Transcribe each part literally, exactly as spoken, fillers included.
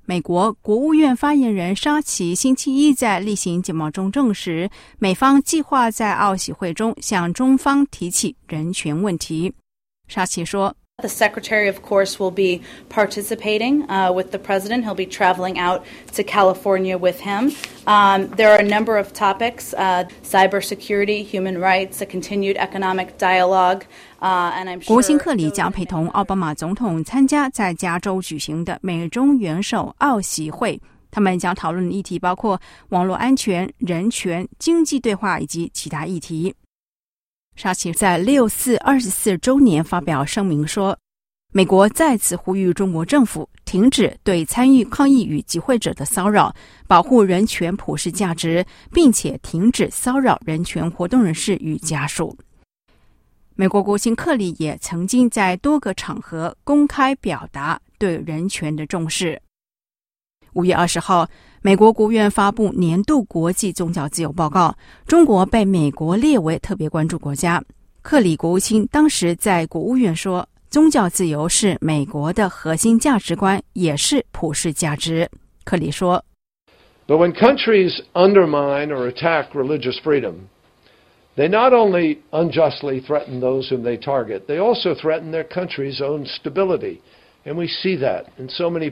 美国国务院发言人沙奇星期一在例行简报中证实，美方计划在奥喜会中向中方提起人权问题。沙奇说 The Secretary, of course, will be participating uh, with the President. He'll be traveling out to California with him. Um, there are a number of topics, uh, cybersecurity, human rights, a continued economic dialogue, uh, and I'm sure... 国务卿克里将陪同奥巴马总统参加在加州举行的美中元首奥喜会。他们将讨论的议题包括网络安全、人权、经济对话以及其他议题。沙奇在六四二十四周年发表声明说，美国再次呼吁中国政府停止对参与抗议与集会者的骚扰，保护人权普世价值，并且停止骚扰人权活动人士与家属。美国国务卿克里也曾经在多个场合公开表达对人权的重视。五月二十号，美国国务院发布年度国际宗教自由报告，中国被美国列为特别关注国家。克里国务卿当时在国务院说，宗教自由是美国的核心价值观，也是普世价值。克里说 But when countries undermine or attack religious freedom, they not only unjustly threaten those whom they target, they also threaten their country's own stability. And we see that in so many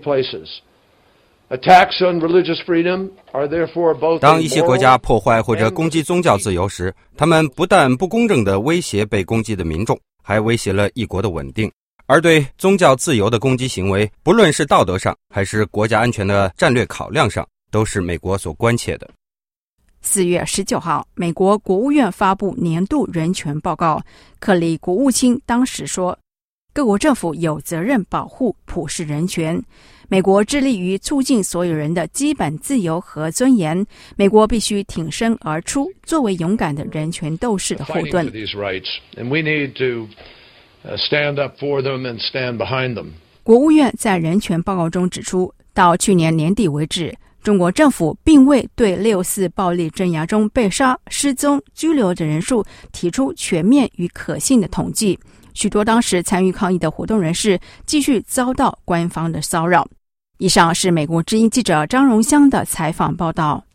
places.Attacks on religious freedom are therefore both 当一些国家破坏或者攻击宗教自由时，他们不但不公正地威胁被攻击的民众，还威胁了一国的稳定。而对宗教自由的攻击行为，不论是道德上还是国家安全的战略考量上，都是美国所关切的。 四月十九号，美国国务院发布年度人权报告，克里国务卿当时说，各国政府有责任保护普世人权。美国致力于促进所有人的基本自由和尊严，美国必须挺身而出，作为勇敢的人权斗士的后盾。国务院在人权报告中指出，到去年年底为止，中国政府并未对六四暴力镇压中被杀、失踪、拘留的人数提出全面与可信的统计。许多当时参与抗议的活动人士继续遭到官方的骚扰。以上是美国之音记者张荣香的采访报道。